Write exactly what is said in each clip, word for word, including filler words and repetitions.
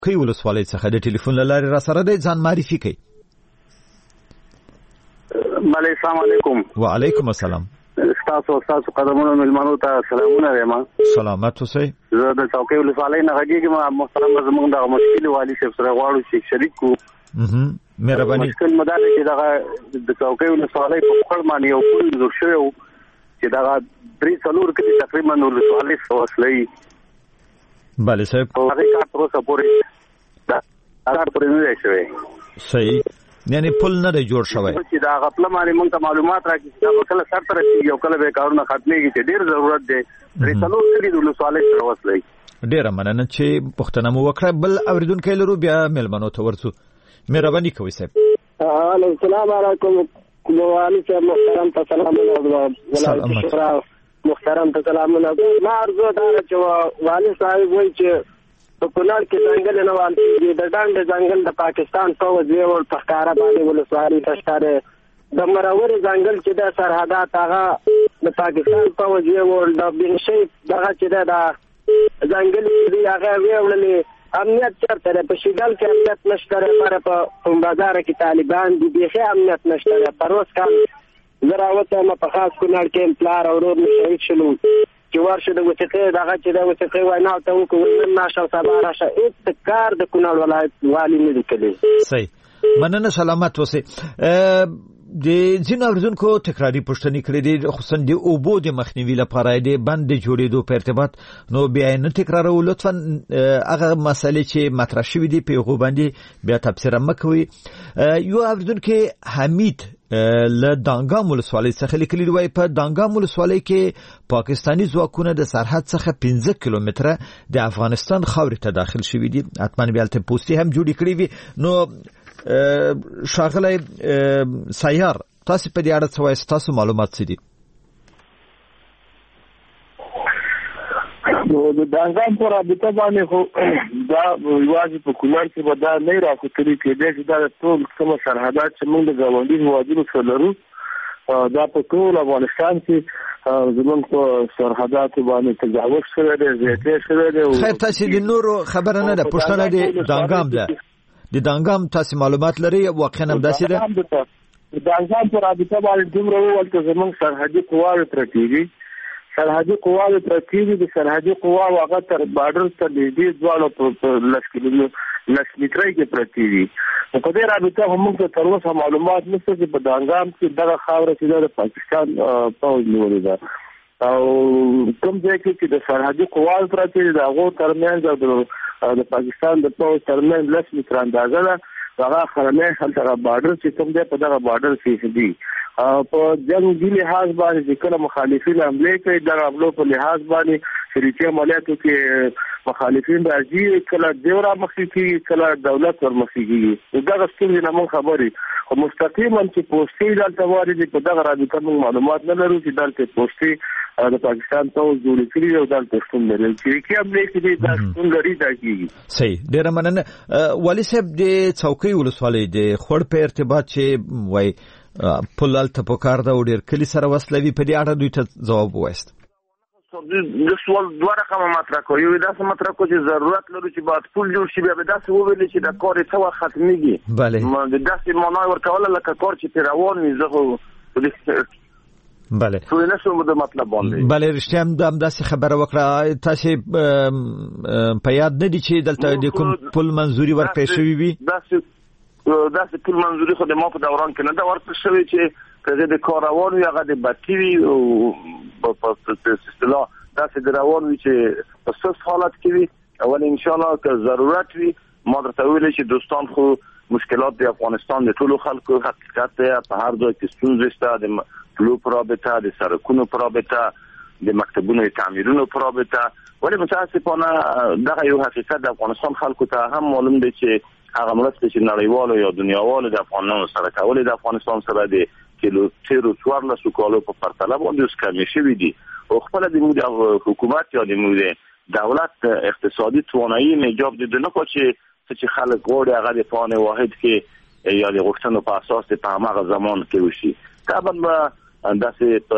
کوي ولسوالۍ څخه د ټلیفون لارې را سره دی، ځان معرفي کړئ. بله السلام علیکم. وعلیکم السلام. تاسو تاسو قدمونو ملمنو ته سلامونه وایم. سلامت اوسئ. زه د چوکۍ ولسوالۍ نه غږیږم. محترم زموږ د مشکل والی صاحب سره غواړو چې شریک کو. مهرباني. مشکل مدار چې دغه د چوکۍ ولسوالۍ په خړ باندې یو پل جوړ شوی و چې دغه درې څلور کې تقریبا ولسوالۍ وصلې. بله صاحب. هغه کار تر اوسه پورې دا کار پرې نه دی شوی. صحیح. یعنی پل نه دی جوړ شوی چې دا غفله باندې موږ ته معلومات راکړي چې دا کله سر تر یو کله به کارونه ختمېږي چې ډیر ضرورت دی. درې څلور کې د ولسوالۍ سره وصلې. ډیره مننه چې پوښتنه مو وکړه. بل اوریدونکي لرو، بیا مېلمنو ته ورسو. مهرباني کوئ صاحب. السلام علیکم. والي صاحب محترم ته سلامونه. ولایت محترم ته سلامونه. ما ارزو دا چې والي صاحب وایي چې په کونړ کې ځنګل نه والي د ډنډ ځنګل د پاکستان پوځ یو په ښکارا باندې ولسوالۍ ته ښکاري. د مرور ځنګل چې د سرحدات هغه د پاکستان پوځ یو د بنشي دغه چې د ځنګل دی هغه ویولې امنیت چرته په شیګل کې امنیت نشته. لري په بازار کې طالبان دي بيخي امنیت نشته. پروس کال زراوته ما په خاص کونړ کې پلار او ورور شهید شلو چې ورشه د وثیقې دغه چې د وثیقې وینا ته وکړو نشه سبا راشه ابتکار د کونړ ولایت والی نه لیکلي. صحیح. مننه. سلامت اوسئ. د ځینو اوریدونکو تکراری پوښتنې کړې دي، خصوصا د اوبو د مخنیوي لپاره د بند جوړېدو په ارتباط. نو بیا نه تکرارو، لطفا هغه مسلې چې مطرح شوي دي په هغو باندې بیا تبصره مه کوئ. یو اوریدونکی حمید له دانګام ولسوالۍ څخه لیکلي وای په دانګام ولسوالۍ کې پاکستاني ځواکونه د سرحد څخه پنځه کیلومتره د افغانستان خاورې ته داخل شوي دي. حتما بیا ته پوسټي هم جوړې کړې وي. نو شاغلی سیار، تاسو په دې اړه څه وایئ؟ تاسو معلومات څه دي؟ نو د دانګام په رابطه باندې خو دا یوازې په کونړ کې به دا نه راخوتلي کېدی چې دا ټول کومه سرحدات چې موږ د ګاونډي هېوادونو سره لرو دا په ټول افغانستان کې زموږ په سرحداتو باندې تجاوز شوی دی، زیاتې شوی دی. خیر، تاسو د نورو خبره نه ده، پوښتنه د دانګام ده. د دانګام تاسو معلومات لري؟ واقعا هم داسې ده. د دانګام په رابطه باندې دومره وویل چې زموږ سرحدي قواوې پرتې دي. سرحدي قواوې پرتې دي. د سرحدي قواو هغه تر بارډر ته نږدې دواړو په لس مترۍ کې پرتې دي. نو په دې رابطه هم موږ ته تر اوسه معلومات نشته چې په دانګام کې دغه خاوره چې د پاکستان پوځ نیولې ده او کوم ځای کې چې د سرحدي قواو پرتې دي د هغو ترمنځ او د پاکستان د پوځ ترمنځ لس متره اندازه ده. هغه خرمه هلته بارډر چې کوم دی په دغه بارډر کې دي. په جنګي لحاظ باندې چې کله مخالفین حمله کوي دغه حملو په لحاظ باندې شریکي عملیاتو کې مخالفین راځي، کله دیورا مخکې کېږي، کله دولت ورمخکې کېږي. دغه ستونزې نه موږ خبرې خو مستقیما چې پوسټې دلته واردې په دغه رابطه موږ معلومات نه لرو چې دلته پوسټې د پاکستان پوځ جوړې کړي او دلته شتون لري. شریکي حملې کې دا شتون لري دا کېږي. صحیح. ډېره مننه. والي صاحب، د چوکۍ ولسوالۍ د خوړ په ارتباط چې وایي پل هلته په کار ده او ډېر کلي سره وصلوي، په دې اړه دوی ته ځواب ووایست؟ د سوال دوه رقمه مطرح کوي. یو داسې مطرح کوي چې ضرورت لرو چې باید پل جوړ شي، بیا به داسې وویلې چې د کار څه وخت ختمېږي. بله. د داسې معنا ورکوله لکه کار چې پرې روان وي. زه خو بله څه نه شم د مطلب باندې. بله، رښتیا هم داسې خبره وکړه. تاسې په یاد نه دي چې دلته د کوم پل منظوري ورکړی شوي وي؟ داسې داسې پل منظوري خو د ما په دوران کې نه ده ورکړل شوې چې که د کار روان وي هغه د بطي وي او په اصطلاح داسې د روان وي چې په سست حالت کې وي. اول انشاءالله که ضرورت وي ما درته ویلی چې دوستان خو مشکلات د افغانستان د ټولو خلکو حقیقت دی. په هر ځای کې ستونزې شته، د پلو په رابطه، د سړکونو په رابطه، د مکتبونو د تعمیرونو په رابطه. ولې متاسفانه دغه یو حقیقت د افغانستان خلکو ته هم معلوم دی چې هغه مرستې چې نړیوالو یا دنیاوالو د افغانانو سره کولې د افغانستان سره د کیلو تیرو څوارلسو کالو په پرتله باندې اوس کمې شوي دي. او خپله د موږ حکومت یا د موږ دولت اقتصادي توانایي ایجاب دي نه کو چې چې خلک غواړي هغه د پلان واحد کې یا د غوښتنو په اساس په هغه زمان کې وشي. طبعا داسې په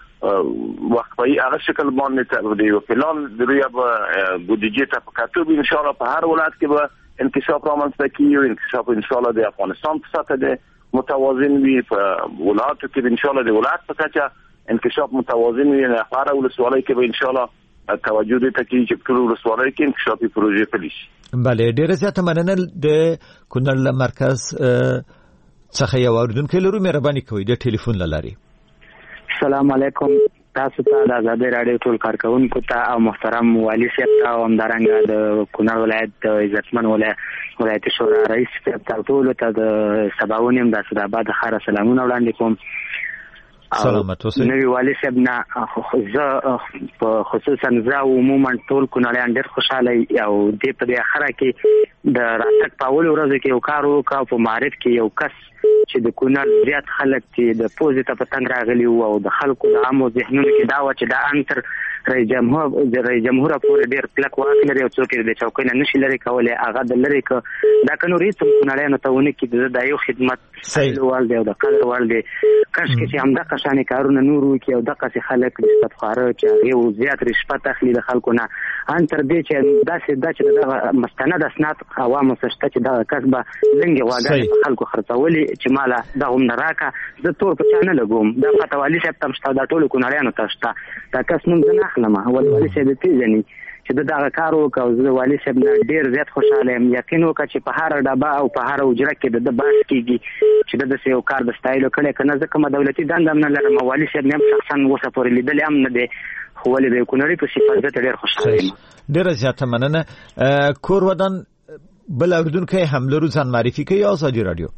وقفي هغه شکل باندې د یو پلان د رویا بودیجې ته په کتو ان شاء الله په هر ولایت کې به انکشاف رامنځته کیږي او انکشاف ان شاء الله د افغانستان په سطح د متوازن وي په ولایتو کې ان شاء الله د ولایت په کچه انکشاف متوازن وي نه هر ولسوالۍ کې به ان شاء الله توجه دې ته کیږي چې ټول ولسوالۍ کې انکشافي پروژې پلي شي. بله ډیره زیاته مننه. د کونړ مرکز څخه یو اوریدونکی لرو، مهرباني کوئ د ټلیفون له لارې. السلام علیکم، تاسو ته د آزادۍ راډیو ټول کارکونکو ته او محترم والي صاحب ته او همدارنګه د کونړ ولایت د عزتمن ولایت شورا رئیس صاحب ته ټول ته د سباونیم د اسداباد خیر سلامونه وړاندې کوم. سلامت اوسئ. نوی والي صاحب نه زه په خصوصا زه عموما ټول کونړیان ډېر خوشاله او دې په دې اخره کې د راتګ په اول ورځ کې یو کار وکړ په معرف کې یو کس چې د کونړ زیات خلک چې د پوزې ته په تنګ راغلي وو او د خلکو د عامو ذهنونو کې دا و چې دا انتر رئیس جمهور د رئیس جمهور پورې ډېر کلک واک لري او څوک د چوکۍ نه نشي لري کولی هغه د لري که دا که نور هېڅ کونړیانو ته ونه کړي دا یو خدمت وال دی او د قدر وال دی. کاشکې چې همدغه شانې کارونه نور وکړي او دغسې خلک رشوتخواره چې هغې زیات رشوت اخلي د خلکو نه ان تر دې چې داسې دا چې دغه مستند اسناد عوامو څه شته چې دغه کس به لنګې غواګانې په خلکو خرڅولي چې ماله دغه هم نه راکړه زه تور په چا نه لګوم. دا پته والي صاحب ته هم شته، دا ټولو کونړیانو ته شته. دا کس نوم زه نه اخلم، ولې والي صاحب یې پېژني چې د دغه کار وکړه او زه والي صاحب نه ډېر زیات خوشحاله یم. یقین وکړه چې په هره ډبه او په هره حجره کې د ده بحث کېږي چې د داسې یو کار د ستایلو کړی که نه. زه کومه دولتي دنده هم نه لرم، والي صاحب مې هم شخصا اوسه پورې لیدلی هم نه دی، خو ولې د یو کونړي په صفت زه ته ډېر خوشحاله یم. ډېره زیاته مننه. کور ودان بل اورېدونکی هم لرو، ځان معرفي کوي. ازادي راډیو.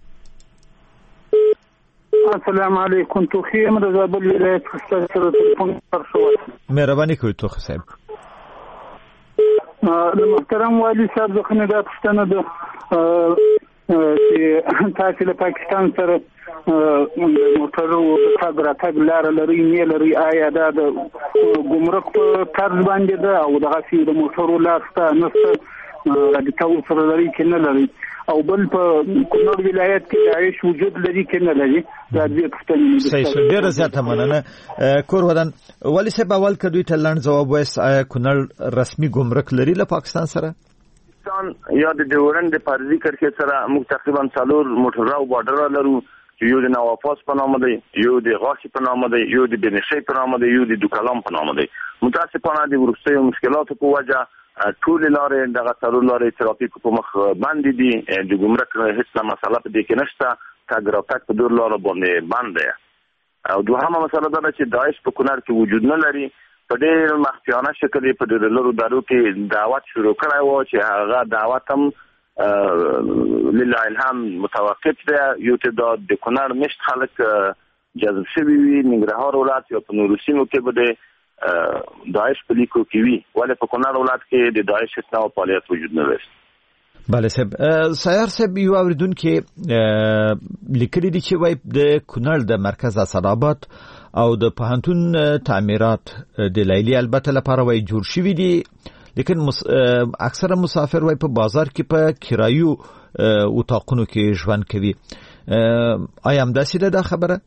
السلام علیکم، توخی یم د زابل ولایت څخه سره تلیفون پر شو. مهرباني کوئ توخی صاحب. د محترم والي صاحب څخه نه دا پوښتنه ده چې تاسو له پاکستان سره د موټرو د تګ راتګ لاره لرئ نه لرئ، آیا دا د ګمرک په طرز باندې ده او دغسې د موټرو لار شته نشته رابطه ورسره لرئ که نه لرئ، او بل په کونړ ولایت کې داعش وجود لري که نه لري؟ دا دوې پوښتنې. صحیح شو، ډېره زیاته مننه. کور ودان والي صاحب اول که دوی ته لنډ ځواب وایست، آیا کونړ رسمي ګمرک لري له پاکستان سره؟ یا د ډیورنډ د فرضي کرښې سره موږ تقریبا څلور موټرو بارډر لرو، یو د نوافاس په نامه دی، یو د غاشي په نامه دی، یو د بنشۍ په نامه دی، یو د دوکلام په نامه دی. متاسفانه د وروستیو مشکلاتو په وجه ټولې لارې دغه څلور لارې ترافیکو په مخ باندې دي. د ګمرک هیڅ مسله په دې کې نشته، تګ راتګ په دور لارو باندې بند دی. او دوهمه مسله دا ده چې داعش په کونړ کې وجود نه لري. په ډېر مخفیانه شکل یې په ډېرو لرو دارو کې دعوت شروع کړی و چې هغه دعوت هم لله الحمد متوقف دی. یو تعداد د کونړ مشت خلک جذب شوي وي، ننګرهار ولایت یا په نورو سیمو کې به د داعش په لیکو کې وي، ولې په کونړ ولایت کې د داعش هیڅ ډول فعالیت وجود نه لري. بله صاحب. سیار صاحب یو اوریدونکی لیکلي دي چې وایي د کونړ د مرکز اسداباد او د پوهنتون تعمیرات د لیلي البته لپاره وایي جوړ شوي دي، لیکن مس... اکثره مسافر وایي په بازار کې په کرایو اتاقونو کې ژوند کوي. آیا همداسې ده دا خبره؟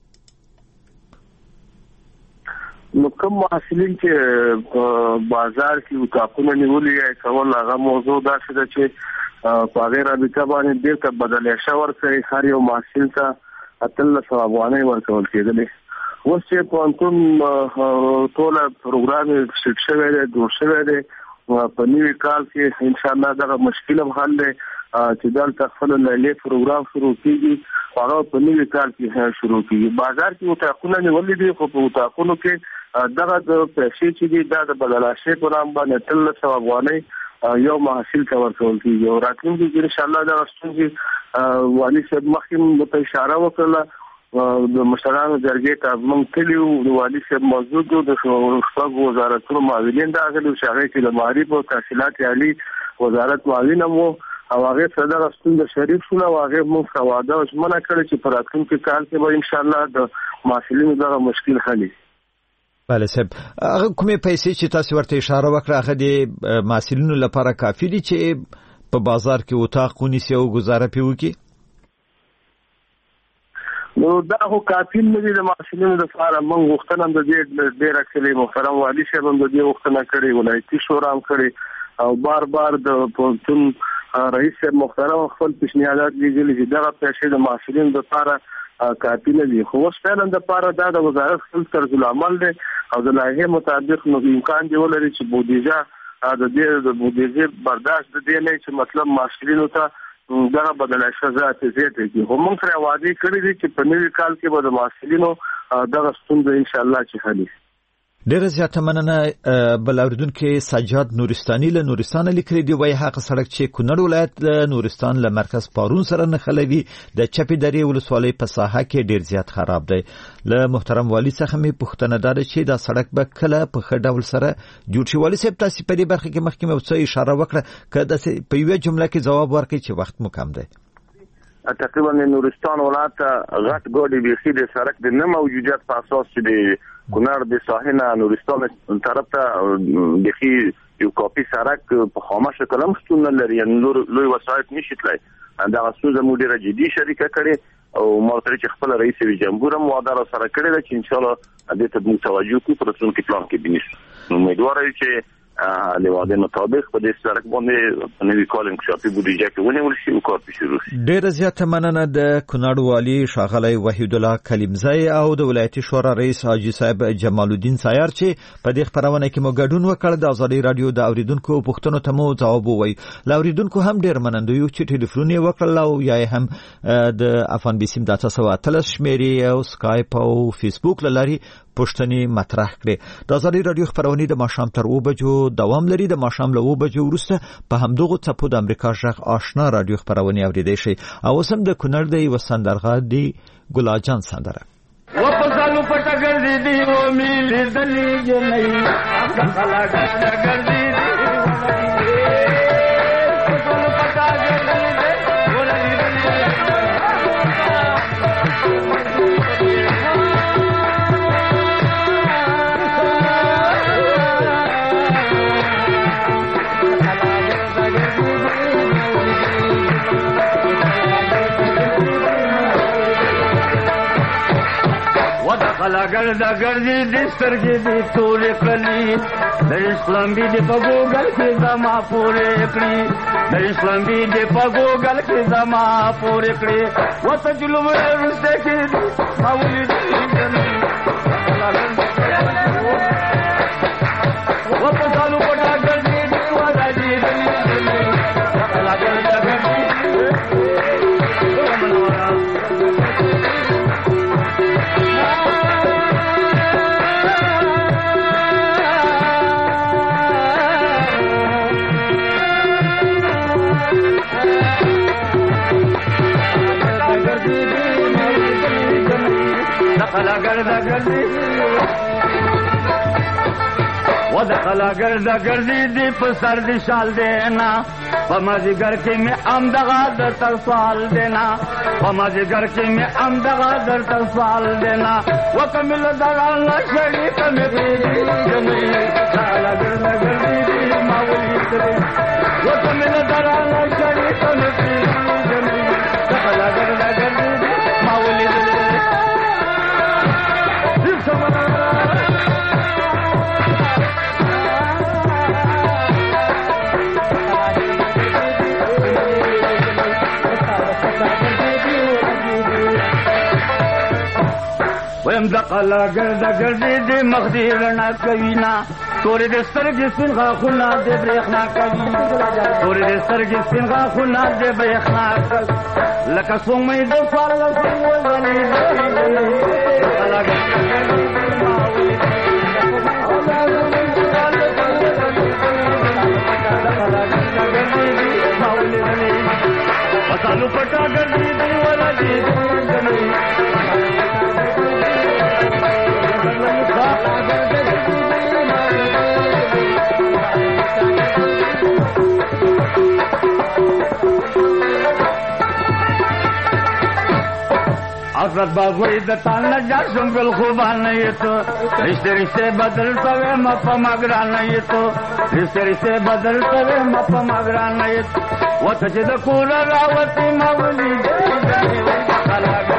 نو کوم محصلین چې په بازار کې اتاقونه نیولي یا کول هغه موضوع داسې ده چې په هغې رابطه باندې بېرته بدلیشه ورکوي. هر یو محصل ته اتلس سوه افغانۍ ورکول کېدلې. اوس چې پوهنتون ټوله پروګرام یې سیټ شوی دی، جوړ شوی دی، په نوي کال کې انشاءالله دغه مشکل هم حل دی چې دلته خپل لیلې پروګرام شروع کېږي، هغه په نوي کال کې شروع کېږي. بازار کې اتاقونه نیولي دي، خو په اتاقونو کې دغه د پیسې چې دي دا د بدلاشۍ په نام باندې اتلس سوه افغانۍ یو محصل ته ورکول کېږي. او راتلونکي کې انشاءالله دغه ستونزې والي صاحب مخکې ورته اشاره وکړله، د مشرانو جرګې ته موږ تللي وو، د والي صاحب موجود وو، د شپږو وزارتونو معاونین راغلي وو چې هغې کې د معارف او تحصیلات عالي وزارت معاون هم وو، او هغې سره دغه ستونزه شریک شوله او هغې موږ ته وعده او ژمنه کړې چې په راتلونکي کال کې به انشاءالله د محصلینو دغه مشکل حل شي. بله صاحب. هغه کومې پیسې چې تاسو ورته اشاره وکړه هغه د محصلینو لپاره کافي دي چې په بازار کې اتاق ونیسي او ګزاره پرې وکړي؟ نو دا خو کافي نه دي د محصلینو لپاره. موږ غوښتنه هم د دې ډېر اکثري محترم والي صاحب هم د دې غوښتنه کړې، ولایتي شورا هم کړې، او بار بار د پونتون رئیس محترم خپل پیشنهادات لګولي چې دغه پیسې د محصلینو لپاره کافي نه دي. خو اوس فعلا د لپاره دا د وزارت خپل طرز العمل دی او د لایحې مطابق نو امکان دی ولري چې بودیجه د دې د بودیجه برداشت د دې نه چې مطلب محصلینو ته دغه بدلای شزات زیاته کی. هم موږ سره وعده کړی دي چې په نوي کال کې به د محصلینو دغه ستونزې ان شاء الله چې حل شي. ډیره زیاته مننه. بل اوریدونکو سجاد نورستاني له نورستان لیکلي دی وایي هغه سړک چې کونړ ولایت له نورستان له مرکز پارون سره نښلوي د چپی درې ولسوالۍ په ساحه کې ډیر زیات خراب دی. له محترم والی څخه مې پوښتنه ده چې دا سړک به کله په ښه ډول سره جوړ شي. والی صاحب تاسو په دې برخه کې مخکې مو څه اشاره وکړه کله په یوه جمله کې جواب ورکړئ چې وخت مو کم دی. تقریبا نورستان ولایت غټ ګوډي بيخي د سړک د نه موجودیت په اساس چې د کونړ د ساحنه نورستان طرف ته بيخي یو کاپي سړک په خاموشه کلم ستون لري نور لوی وسایت نشي تلای. دا څه زموږ ډیره جدي شریکه کړي او مرتضی چې خپل رئیس جمهور هم وعده را سره کړی ده چې ان شاء الله دې ته موږ توجه کوو پر څون کې پلان کې بنیس. امیدوار یم چې له وعده مطابق په دې سړک باندې په نوي کال انکشافي بودیجه کې ونیول شي او کار پیل شروع شي. ډیره زیاته مننه د کونړ والي ښاغلی وحید الله کلیمزی او د ولایتي شورا رئیس حاجی صاحب جمال الدین سایار چې په دې خبرونه کې مو ګډون وکړ. د ازادي رادیو د اوریدونکو پوښتنو ته مو ځواب وویل. ل اوریدونکو هم ډیر مننه یو چې ټلیفون یې وکړل او یا هم د افغان بي سیم داتا سو اتلس شمیرې او سکایپ او فیسبوک لاري پوښتنې مطرح کړې. د ازادي رادیو خبرونه د ماښام تر اوه بجو دوام لري. د ماښام له اوه بجو وروسته په همدغه څپو د امریکا غږ آشنا رادیو خبرونه اوریدئ شي. او سم د کونړ د یو سندرغه دی ګلاجان سندره و پسالو پټ ګرځي دی و میل دلی جنې خلا ګرځي دی خلا ګرځا ګرځي د سترګې د تورې کړلې د اسلام بي د پګوګل کې زما پورې کړې د اسلام بي د پګوګل کې زما پورې کړې وته جلوم ورسته کې ماولي وته چالو پټا ګرځي دی ودا دي خلا ګرځا ګرځي خلا ګرځا ګرځي و د خلا ګرځا ګرځي دی په سر دی شال دینا په مازیګر کې مې ام دغه در تر سوال دینا په مازیګر کې مې ام دغه در تر سوال دینا وکمل دغه لشړی کمې دی خلا ګرځا ګرځي دی ماولي کړي وکمل دغه لشړی کمې دی خلا ګرځا ګرځي دی ماولي ویم د قلا ګرځا ګرځي د مخدي رڼا کوي نا تورې د سترګې سپین غاښونه د برېښنا کوي تورې د سترګې سپین غاښونه د برېښنا کوي لکه سومې د څوارلس وځلې قلا پسالو پټا ګرځي دی ولا دي حضرت باغوی د تان نجار شم بل خوبان نه تو رشتے رشتے بدل سوے مپ مگران نه تو رشتے رشتے بدل سوے مپ مگران نه وته چې د کور راوتی مولي